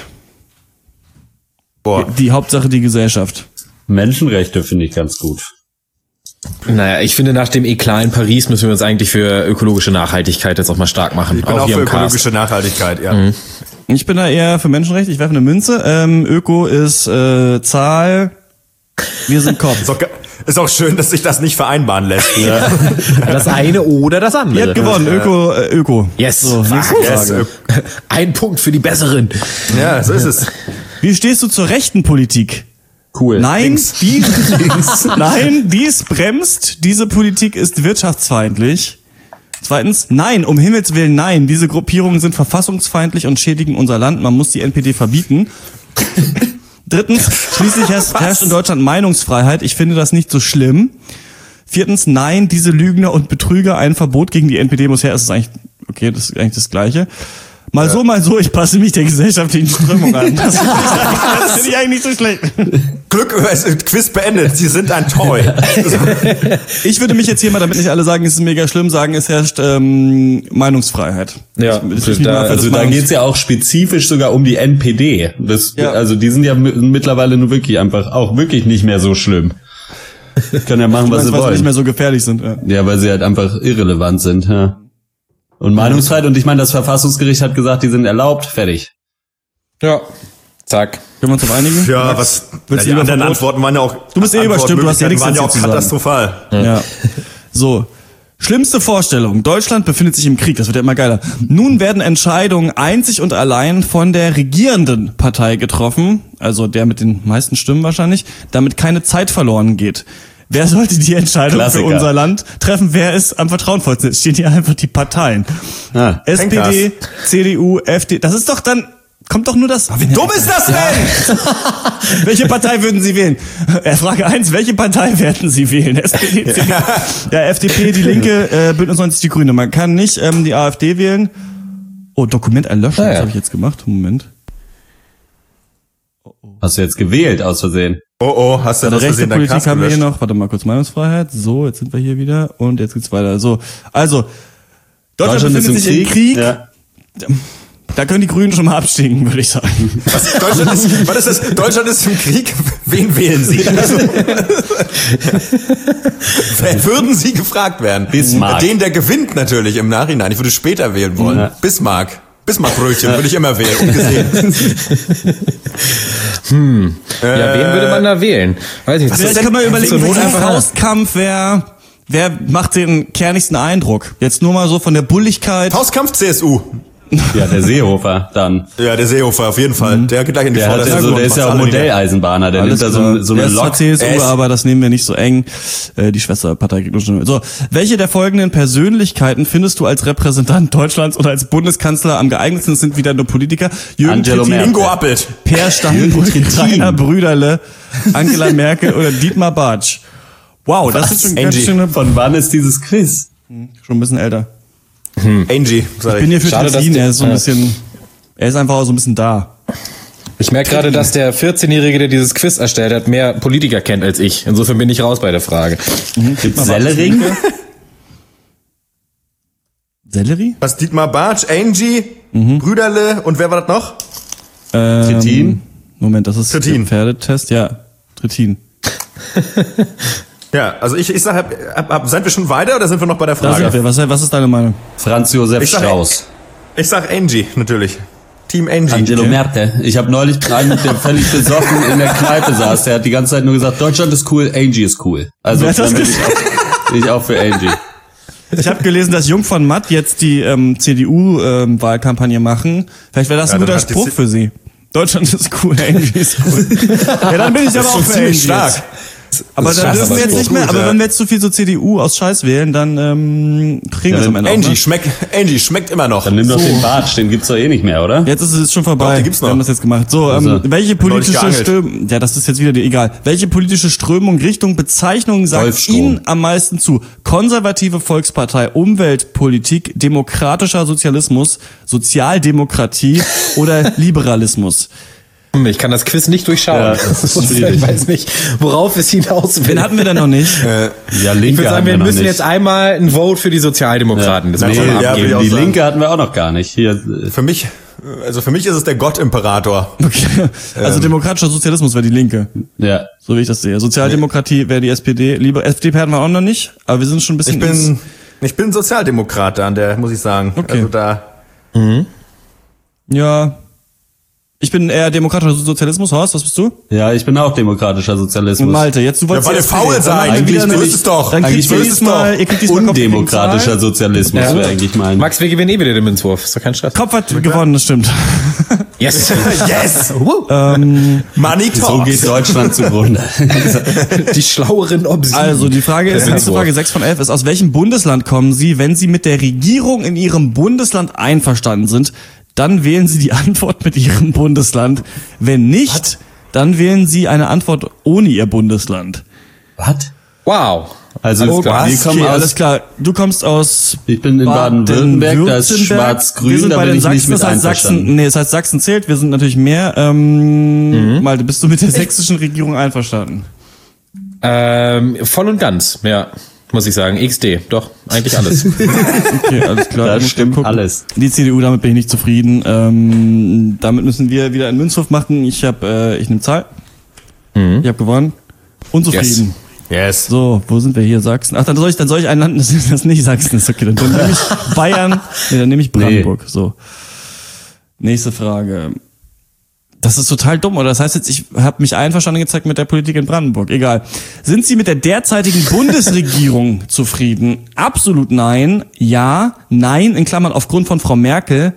A: Boah.
B: die Hauptsache die Gesellschaft.
C: Menschenrechte finde ich ganz gut.
D: Naja, ich finde, nach dem Eklat in Paris müssen wir uns eigentlich für ökologische Nachhaltigkeit jetzt auch mal stark machen.
A: Ich bin auch
D: hier
A: für
D: im Cast.
A: ökologische Nachhaltigkeit, ja.
B: Ich bin da eher für Menschenrechte, ich werfe eine Münze. Ähm, Öko ist äh, Zahl, wir sind Kopf.
A: Ist auch, ge- ist auch schön, dass sich das nicht vereinbaren lässt.
D: Das eine oder das
B: Ihr
D: andere.
B: habt gewonnen, Öko, äh, Öko.
D: Yes.
B: So, nächste
A: Yes.
B: Frage.
D: Ein Punkt für die Besseren.
A: Ja, so ist es.
B: Wie stehst du zur rechten Politik?
D: Cool.
B: Nein, dies, nein, dies bremst. Diese Politik ist wirtschaftsfeindlich. Zweitens, nein, um Himmels Willen, nein. Diese Gruppierungen sind verfassungsfeindlich und schädigen unser Land. Man muss die N P D verbieten. Drittens, schließlich herrscht, herrscht in Deutschland Meinungsfreiheit. Ich finde das nicht so schlimm. Viertens, nein, diese Lügner und Betrüger, ein Verbot gegen die N P D muss her. Das ist eigentlich, okay, das ist eigentlich das Gleiche. Mal so, mal so, ich passe mich der gesellschaftlichen Strömung an. Das finde ich, das finde ich eigentlich nicht so schlecht.
A: Glück, es ist Quiz beendet. Sie sind ein Toy.
B: Ich würde mich jetzt hier mal, damit nicht alle sagen, es ist mega schlimm, sagen, es herrscht ähm, Meinungsfreiheit.
D: Ja,
B: ich, ich, ich
D: da-
B: mal für
C: Also
B: das
C: da
B: Meinungs-
C: geht's ja auch spezifisch sogar um die N P D. Das,
B: Ja.
C: Also die sind ja mi- mittlerweile nur wirklich einfach auch wirklich nicht mehr so schlimm. Können ja machen, was
B: Meinst,
C: sie
B: weil sie
C: wollen.
B: nicht mehr so gefährlich sind. Ja.
C: Ja, weil sie halt einfach irrelevant sind. Ja. Und Meinungsfreiheit, und ich meine, das Verfassungsgericht hat gesagt, die sind erlaubt, fertig.
D: Ja. Zack.
B: Können wir uns auf einigen?
A: Ja, was,
B: Willst
A: na,
B: du
A: die
B: lieber
A: anderen
B: Verbot?
A: Antworten waren ja auch,
B: Du bist eh überstimmt, du hast ja nichts
A: waren ja auch
B: dazu zu sagen.
A: katastrophal.
B: Ja. So. Schlimmste Vorstellung. Deutschland befindet sich im Krieg. Das wird ja immer geiler. Nun werden Entscheidungen einzig und allein von der regierenden Partei getroffen. Also der mit den meisten Stimmen wahrscheinlich. Damit keine Zeit verloren geht. Wer sollte die Entscheidung
C: Klassiker.
B: für unser Land treffen? Wer ist am vertrauensvollsten? Es stehen hier einfach die Parteien.
C: Ah.
B: S P D, C D U, F D. Das ist doch dann, kommt doch nur das.
A: Wie dumm ist das denn?
B: Welche Partei würden Sie wählen? Äh, Frage eins, welche Partei werden Sie wählen? S P D, C D U. Ja, F D P, die Linke, äh, Bündnis neunzig, die Grüne. Man kann nicht ähm, die AfD wählen. Oh, Dokument erlöschen,
D: Ah, ja.
B: das habe ich jetzt gemacht. Moment.
C: Hast du jetzt gewählt, aus Versehen?
A: Oh oh, hast du
B: Bei der
A: aus Versehen dein
B: Rechtspolitik
A: Cast
B: haben wir hier
A: gelöscht?
B: noch, warte mal kurz, Meinungsfreiheit. So, jetzt sind wir hier wieder und jetzt geht's weiter. So, also, Deutschland, befindet sich im Krieg.
C: Ja.
B: Da können die Grünen schon mal abstinken, würde ich sagen.
A: Was, Deutschland ist, was ist das? Deutschland ist im Krieg. Wen wählen Sie? Also, würden Sie gefragt werden?
C: Bismarck.
A: Den, der gewinnt natürlich im Nachhinein. Ich würde später wählen wollen.
C: Ja.
A: Bismarck. Bismarck-Brötchen würde ich immer wählen. Ungesehen.
D: Ja, wen würde man da wählen? Weiß ich nicht.
A: ist
B: Vielleicht
A: denn-
B: kann man überlegen,
D: zur Not
B: welcher
D: einfach-
B: Faustkampf, wer, wer macht den kernigsten Eindruck? Jetzt nur mal so von der Bulligkeit.
A: Faustkampf C S U.
C: Ja, der Seehofer dann.
A: Ja, der Seehofer auf jeden Fall. Der geht gleich in die
C: Der, hat ja
A: Vorderseite
C: so,
A: und
C: der ist ja
A: macht's
C: auch
A: alle nieder.
C: Modelleisenbahner, der
B: Alles
C: nimmt da
B: klar.
C: so, so eine
B: Der ist zwar
C: Lok.
B: C S U,
A: Er ist-
B: aber das nehmen wir nicht so eng. Äh, die Schwesterpartei kriegt nur schon. So, welche der folgenden Persönlichkeiten findest du als Repräsentant Deutschlands oder als Bundeskanzler am geeignetsten? Das sind wieder nur Politiker. Jürgen
C: Angelo
B: Trittin,
C: Merkel.
A: Ingo Appelt.
B: Per Steinbrück, Rainer Brüderle, Angela Merkel oder Dietmar Bartsch. Wow, das ist schon ganz
A: Angie.
B: schön,
C: Von wann ist dieses Quiz?
B: schon ein bisschen älter.
A: Angie, sag
B: Ich
A: ich.
B: bin hier für
D: Schade, dass
B: Trittin,
D: die-
B: er ist so ein
D: ja.
B: bisschen, er ist einfach auch so ein bisschen da.
D: Ich merke gerade, dass der vierzehnjährige, der dieses Quiz erstellt hat, mehr Politiker kennt als ich. Insofern bin ich raus bei der Frage.
C: Gibt's Sellering?
B: Sellerie?
A: Was, Dietmar Bartsch, Angie, Brüderle und wer war das noch?
B: Ähm,
C: Trittin?
B: Moment, das ist
A: Trittin.
B: der Pferdetest, ja. Trittin.
A: Ja, also ich, ich sag, hab, hab, hab, sind wir schon weiter oder sind wir noch bei der
B: Da
A: Frage?
B: sind wir. Was, was ist deine Meinung?
C: Franz Josef
A: Ich sag-
C: Strauß.
A: Ich sag Angie, natürlich. Team Angie.
C: Angelo Merkel. Ich habe neulich einen, der völlig besoffen in der Kneipe saß. Der hat die ganze Zeit nur gesagt, Deutschland ist cool, Angie ist cool. Also
B: Wer hat das
C: dann bin ich auch, bin ich auch für Angie.
B: Ich habe gelesen, dass Jung von Matt jetzt die ähm, C D U-Wahlkampagne machen. Vielleicht wäre das
A: Ja,
B: ein
A: dann
B: guter
A: hat die
B: Spruch
A: C-
B: für sie. Deutschland ist cool, Angie ist cool. Ja, dann bin ich aber
A: Das ist
B: auch
A: schon
B: für
A: ziemlich
B: Angie
A: stark.
B: jetzt. Aber
A: Das ist
B: dann
A: stark,
B: dürfen wir
A: aber
B: jetzt
A: ist
B: nicht
A: gut,
B: mehr, aber
A: ja.
B: wenn wir jetzt zu viel so C D U aus Scheiß wählen, dann ähm, kriegen wir es am Ende auch,
A: Angie
B: ne?
A: schmeckt, Angie schmeckt immer noch.
C: Dann nimm doch den Bartsch, den gibt's doch eh nicht mehr, oder?
B: Jetzt ist es schon vorbei.
A: Doch, die gibt's noch.
B: Wir haben das jetzt gemacht. So, ähm,
C: Also,
B: welche politische
A: geangelt.
B: Strömung, ja, das ist jetzt wieder die, egal. Welche politische Strömung, Richtung, Bezeichnung sagt
C: Golfstrom.
B: Ihnen am meisten zu? Konservative Volkspartei, Umweltpolitik, demokratischer Sozialismus, Sozialdemokratie oder Liberalismus?
D: Hm, Ich kann das Quiz nicht durchschauen.
C: Ja, das ist schwierig.
D: Ich weiß nicht, worauf es hinaus will.
B: Den hatten wir denn noch nicht?
C: Ja, Linke
D: Ich würde sagen,
C: hatten
D: wir
C: noch
D: müssen
C: nicht.
D: jetzt einmal ein Vote für die Sozialdemokraten. Das
C: Nee,
D: müssen wir
A: ja,
D: abgeben.
A: will ich auch
C: die
A: sagen.
C: Linke hatten wir auch noch gar nicht. Hier, äh,
A: Für mich, also für mich ist es der Gottimperator.
B: Okay. Also demokratischer Sozialismus wäre die Linke,
C: ja.
B: so wie ich das sehe. Sozialdemokratie wäre die S P D. Lieber F D P hatten wir auch noch nicht, aber wir sind schon ein bisschen
A: Ich bin, ich bin Sozialdemokrat an der, muss ich sagen.
B: Okay.
A: Also da,
B: ins, ja. Ich bin eher demokratischer Sozialismus, Horst, was bist du?
C: Ja, ich bin auch demokratischer Sozialismus.
B: Und Malte, jetzt du
A: ja,
B: wolltest
A: weil
B: die
A: ihr
B: S P D.
A: faul
B: Dann
A: seid.
B: machen wir
C: Eigentlich
B: wieder
C: bin
B: eine-
C: ich
A: es doch.
B: Dann
C: Eigentlich
B: kriegt ihr
C: bin ich
B: diesmal, ihr kriegt diesmal
C: Undemokratischer
B: Kopf
C: Sozialismus
B: Ja.
C: wäre eigentlich mein.
D: Max, wir gewinnen eh wieder den Münzwurf. Ist doch kein Stress.
B: Kopf hat gewonnen, das stimmt.
D: Yes.
A: yes!
B: ähm,
A: Money
C: So
A: talks.
C: geht Deutschland zugrunde.
D: Die schlaueren Obsiegen.
B: also die Frage ist, die
D: Ja.
B: nächste Frage sechs von elf ist, aus welchem Bundesland kommen Sie, wenn Sie mit der Regierung in Ihrem Bundesland einverstanden sind? Dann wählen Sie die Antwort mit Ihrem Bundesland. Wenn nicht, dann wählen Sie eine Antwort ohne Ihr Bundesland.
C: Was?
D: Wow.
C: Also
D: Alles klar.
C: wir kommen
B: Okay,
C: aus,
B: alles klar. Du kommst aus
C: ich bin in Baden-Württemberg, da ist
B: Baden-Württemberg. Wir
C: schwarz-grün,
B: sind
C: da
B: bei
C: bin
B: den
C: ich nicht
B: Sachsen,
C: mit
B: das heißt
C: einverstanden.
B: Sachsen, nee, das heißt Sachsen zählt, wir sind natürlich mehr. Ähm, Malte, bist du mit der sächsischen Regierung einverstanden?
D: Ähm, voll und ganz, ja. Muss ich sagen. X D. Doch, eigentlich alles.
B: Okay, alles klar.
C: Da
B: Ich muss
C: stimmt
B: gucken.
C: alles.
B: Die C D U, damit bin ich nicht zufrieden. Ähm, damit müssen wir wieder einen Münzwurf machen. Ich habe, äh, ich nehme Zahl. Ich habe gewonnen. Unzufrieden.
A: Yes.
B: So, wo sind wir hier? Sachsen. Ach, dann soll ich, dann soll ich ein Land, das ist das nicht Sachsen ist. Okay, dann, dann nehme ich Bayern. Nee, dann nehme ich Brandenburg. So. Nächste Frage. Das ist total dumm, oder? Das heißt jetzt, ich habe mich einverstanden gezeigt mit der Politik in Brandenburg. Egal. Sind Sie mit der derzeitigen Bundesregierung zufrieden? Absolut nein. Ja. Nein. In Klammern aufgrund von Frau Merkel.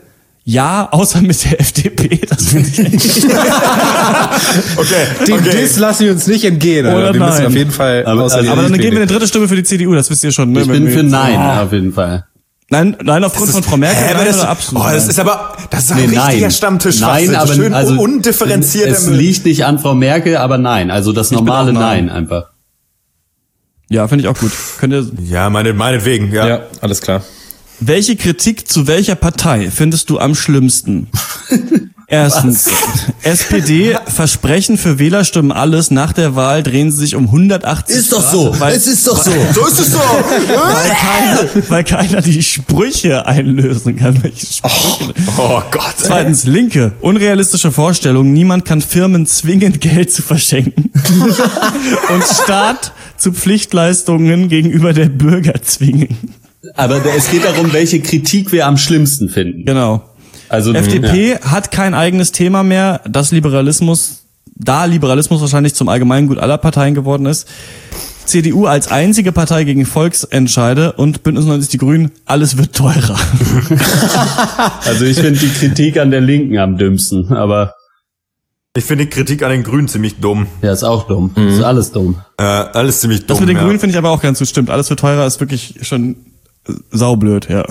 B: Ja, außer mit der F D P. Das finde ich echt.
A: Okay,
D: Den
A: okay.
D: Diss lassen wir uns nicht entgehen.
B: Oder
D: Oder wir müssen
B: nein.
D: auf jeden Fall
C: Aber-
D: außer
C: also-
B: Aber dann
D: die
B: geben wir
D: F D P.
B: eine dritte Stimme für die C D U, das wisst ihr schon. Ne?
C: Ich
B: Wenn
C: bin
B: wir
C: für
B: jetzt-
C: Nein, auf jeden Fall.
B: Nein, nein, aufgrund von Frau Merkel,
A: Hä, aber
B: nein
A: das,
B: oder absolut.
A: oh, das
B: nein?
A: ist aber, das ist ein
C: Nee,
A: richtiger
C: nein.
A: Stammtisch.
C: Nein, aber
A: schön
C: also
A: undifferenzierter
C: es
A: Müll.
C: liegt nicht an Frau Merkel, aber nein, also das
B: bin
C: normale
B: auch nein.
C: Nein einfach.
B: Ja, finde ich auch gut. Könnt ihr,
A: Ja, meine, meinetwegen, ja.
D: Ja, alles klar.
B: welche Kritik zu welcher Partei findest du am schlimmsten? Erstens, S P D, Versprechen für Wählerstimmen alles, nach der Wahl drehen sie sich um hundertachtzig Grad, weil,
C: ist doch so.
A: So ist es so.
B: weil, keiner, weil keiner die Sprüche einlösen kann. Welche Sprüche?
A: Oh Gott.
B: Zweitens, Linke, unrealistische Vorstellung, niemand kann Firmen zwingen, Geld zu verschenken. Und Staat zu Pflichtleistungen gegenüber der Bürger zwingen.
C: Aber der- es geht darum, welche Kritik wir am schlimmsten finden.
B: Genau.
C: Also
B: F D P
C: ja.
B: hat kein eigenes Thema mehr, das Liberalismus, da Liberalismus wahrscheinlich zum Allgemeingut aller Parteien geworden ist. C D U als einzige Partei gegen Volksentscheide und Bündnis neunzig Die Grünen, alles wird teurer.
C: Also ich finde die Kritik an der Linken am dümmsten, aber
A: Ich finde die Kritik an den Grünen ziemlich dumm.
C: ja, ist auch dumm. Ist alles dumm.
A: Äh, alles ziemlich dumm.
B: Das mit den
A: ja.
B: Grünen finde ich aber auch ganz gut, stimmt. Alles wird teurer ist wirklich schon äh, saublöd, ja.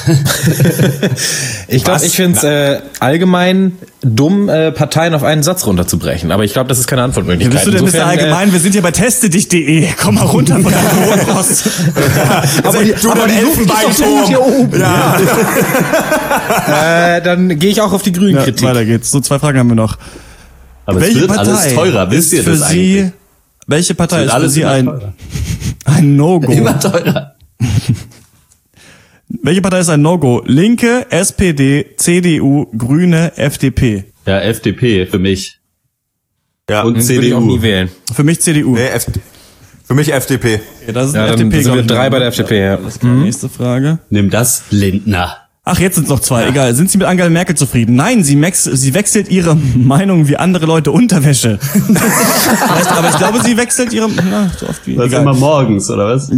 D: Ich glaube,
A: Was?
D: ich finde es äh, allgemein dumm, äh, Parteien auf einen Satz runterzubrechen. Aber ich glaube, das ist keine
B: Ja,
D: Antwortmöglichkeit.
B: bist du denn Mister
D: Insofern, äh,
B: Allgemein? Wir sind hier bei teste dich punkt de. Komm mal runter von deinem hohen Ross.
A: Aber die, du, dein Elfenbeinturm.
D: hier oben.
A: Ja.
D: Äh, dann gehe ich auch auf die grünen
B: Ja,
D: Kritik.
B: weiter geht's. So, zwei Fragen haben wir noch.
C: Aber
B: Welche
C: es wird
B: Partei
C: alles teurer, wisst ihr
B: ist für
C: das
B: Sie,
C: eigentlich?
B: welche Partei
C: Wird
B: ist für
C: alles
B: Sie
C: immer
B: ein,
C: teurer.
B: ein No-Go?
C: Immer teurer.
B: Welche Partei ist ein No-Go? Linke, S P D, C D U, Grüne, F D P.
C: Ja, F D P für mich.
A: Ja.
C: Und
D: Würde
C: C
D: ich
C: D
D: auch nie
C: U.
D: wählen.
B: Für mich C D U.
A: Nee, F D für mich F D P.
B: Okay, das ist
D: Ja,
B: ein
D: dann
B: F D P.
D: sind wir
B: glaub ich.
D: drei bei der F D P, ja.
B: Alles klar, nächste Frage.
C: Nimm das, Lindner.
B: Ach, jetzt sind es noch zwei. Egal. Sind Sie mit Angela Merkel zufrieden? Nein, sie, mex sie wechselt ihre Meinung wie andere Leute Unterwäsche. Vielleicht, aber ich glaube, sie wechselt ihre... Na, so oft wie...
C: Das ist
B: egal.
C: immer morgens, oder was?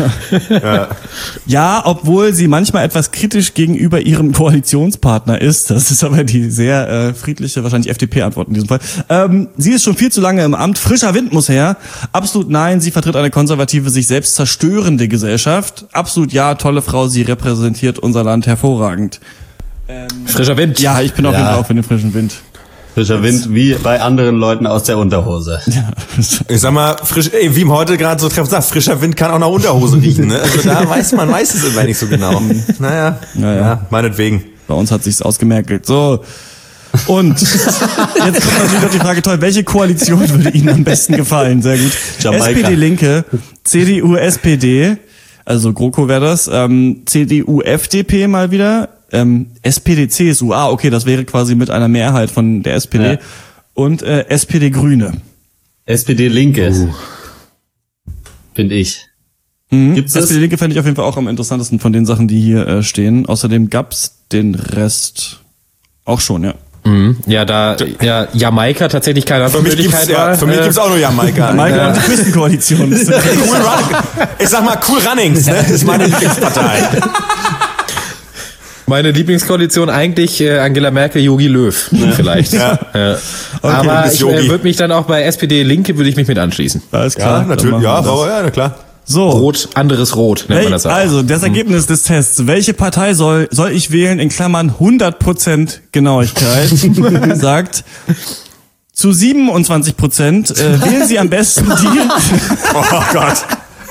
B: Ja, obwohl sie manchmal etwas kritisch gegenüber ihrem Koalitionspartner ist. Das ist aber die sehr äh, friedliche, wahrscheinlich F D P-Antwort in diesem Fall. Ähm, sie ist schon viel zu lange im Amt. Frischer Wind muss her. Absolut nein, sie vertritt eine konservative, sich selbst zerstörende Gesellschaft. Absolut ja, tolle Frau, sie repräsentiert unser Land hervorragend.
D: Frischer Wind.
B: Ja, ich bin auf
C: Ja.
B: jeden Fall auch für den frischen Wind.
C: Frischer Wind, wie bei anderen Leuten aus der Unterhose.
A: Ich sag mal, frisch, ey, wie man heute gerade so treffend sagt, frischer Wind kann auch nach Unterhose riechen, ne? Also da weiß man, weiß es immer nicht so genau. Naja,
B: Naja.
A: ja, meinetwegen.
B: Bei uns hat sich's ausgemerkelt. So. Und jetzt kommt natürlich noch die Frage, toll, welche Koalition würde Ihnen am besten gefallen? Sehr gut.
C: Jamaika.
B: S P D Linke, C D U S P D, also GroKo wäre das, ähm, C D U F D P mal wieder, ähm, S P D C S U, ah, okay, das wäre quasi mit einer Mehrheit von der S P D
C: Ja.
B: und äh, S P D Grüne.
C: S P D Linke. Finde ich. Gibt's
B: S
C: das?
B: P D Linke fände ich auf jeden Fall auch am interessantesten von den Sachen, die hier äh, stehen. Außerdem gab's den Rest auch schon, ja.
D: Ja, da ja, Jamaika tatsächlich keine
A: Für mich gibt's,
D: Antwortmöglichkeit
A: ja,
D: war.
A: für mich
D: äh,
A: gibt's auch nur Jamaika.
B: Michael und die Küstenkoalition. Das ist
A: Cool Run ich sag mal, Cool Runnings, ne? Das ist meine Lieblingspartei.
D: Meine Lieblingskoalition eigentlich äh, Angela Merkel, Yogi Löw vielleicht.
A: Ja.
D: Ja.
A: du
D: Aber
A: bist
D: ich
A: Yogi.
D: äh, würde mich dann auch bei S P D Linke würde ich mich mit anschließen.
B: Alles
A: Ja,
B: klar.
A: natürlich,
B: dann
A: ja,
B: machen wir das.
A: aber ja, na klar.
B: So.
D: Rot, anderes Rot nennt man
B: Wel
D: das auch.
B: also, das Ergebnis des Tests. Welche Partei soll, soll ich wählen? In Klammern hundert Prozent Genauigkeit. Sagt, zu siebenundzwanzig Prozent äh, wählen Sie am besten die...
A: Oh Gott.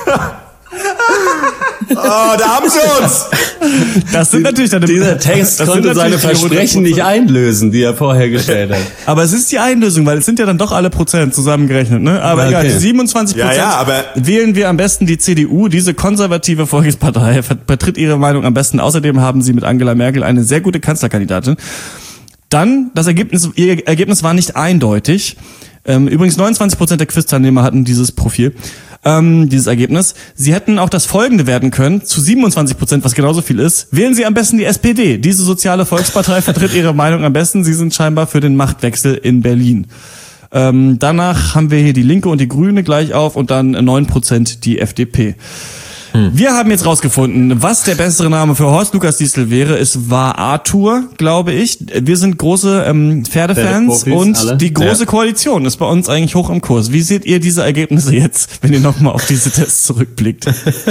A: Oh, da haben sie uns.
B: Das sind natürlich dann...
C: Dieser Text
B: das sind
C: konnte seine
B: natürlich die
C: Versprechen nicht
B: hundert Prozent.
C: einlösen, die er vorher gestellt hat.
B: Aber es ist die Einlösung, weil es sind ja dann doch alle Prozent zusammengerechnet, ne? Aber
C: Okay.
B: egal, die siebenundzwanzig Prozent
A: Ja, ja, aber-
B: wählen wir am besten die C D U. Diese konservative Volkspartei ver- vertritt ihre Meinung am besten. Außerdem haben sie mit Angela Merkel eine sehr gute Kanzlerkandidatin. Dann, das Ergebnis, ihr Ergebnis war nicht eindeutig. Ähm, übrigens neunundzwanzig Prozent der Quiz-Teilnehmer hatten dieses Profil, ähm, dieses Ergebnis. Sie hätten auch das folgende werden können, zu siebenundzwanzig Prozent, was genauso viel ist. Wählen Sie am besten die S P D. Diese soziale Volkspartei vertritt ihre Meinung am besten. Sie sind scheinbar für den Machtwechsel in Berlin. Ähm, danach haben wir hier die Linke und die Grüne gleich auf und dann neun Prozent die F D P. Hm. Wir haben jetzt rausgefunden, was der bessere Name für Horst Lukas Diesel wäre. Es war Arthur, glaube ich. Wir sind große ähm, Pferdefans und alle. Die Große ja. Koalition ist bei uns eigentlich hoch im Kurs. Wie seht ihr diese Ergebnisse jetzt, wenn ihr nochmal auf diese Tests zurückblickt?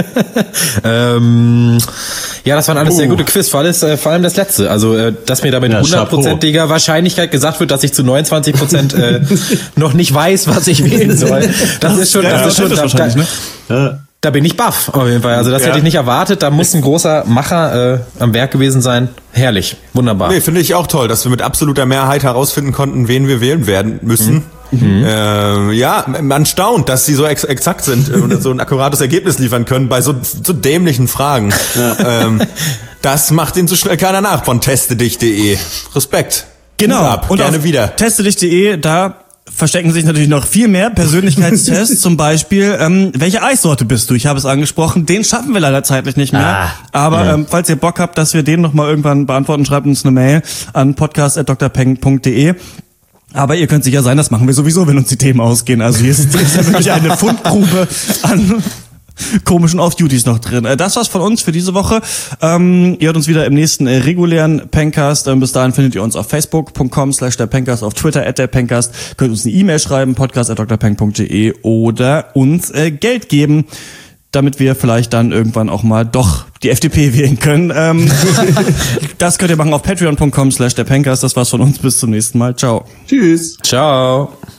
D: ähm, ja, das waren alles uh. sehr gute Quiz, vor allem, äh, vor allem das letzte. Also, äh, dass mir da mit hundertprozentiger ja, Wahrscheinlichkeit gesagt wird, dass ich zu neunundzwanzig Prozent äh, noch nicht weiß, was ich wählen soll. Das, das ist schon, das, das ist schon, das da, ne? ja. Da bin ich baff, auf jeden Fall. Also das ja. hätte ich nicht erwartet. Da muss ein großer Macher äh, am Werk gewesen sein. Herrlich, wunderbar.
A: Nee, finde ich auch toll, dass wir mit absoluter Mehrheit herausfinden konnten, wen wir wählen werden müssen. Mhm. Äh, ja, man staunt, dass sie so ex- exakt sind und so ein akkurates Ergebnis liefern können bei so, so dämlichen Fragen. Ja. Ähm, das macht ihnen so schnell keiner nach von testedich punkt de. Respekt.
B: Genau. Ab. Und gerne wieder. testedich punkt de, da verstecken sich natürlich noch viel mehr Persönlichkeitstests, zum Beispiel, ähm, welche Eissorte bist du? Ich habe es angesprochen, den schaffen wir leider zeitlich nicht mehr. Ah, aber ja. ähm, falls ihr Bock habt, dass wir den nochmal irgendwann beantworten, schreibt uns eine Mail an podcast at d r peng punkt de. Aber ihr könnt sicher sein, das machen wir sowieso, wenn uns die Themen ausgehen. Also hier ist, ist ja wirklich eine Fundgrube an komischen Off-Duties noch drin. Das war's von uns für diese Woche. Ähm, ihr hört uns wieder im nächsten äh, regulären Pencast. Ähm, bis dahin findet ihr uns auf facebook punkt com slash der Pencast, auf Twitter at der Pencast. Könnt uns eine E-Mail schreiben, podcast at d r peng punkt de oder uns äh, Geld geben, damit wir vielleicht dann irgendwann auch mal doch die F D P wählen können. Ähm, das könnt ihr machen auf patreon punkt com slash der Pencast. Das war's von uns. Bis zum nächsten Mal. Ciao.
C: Tschüss.
D: Ciao.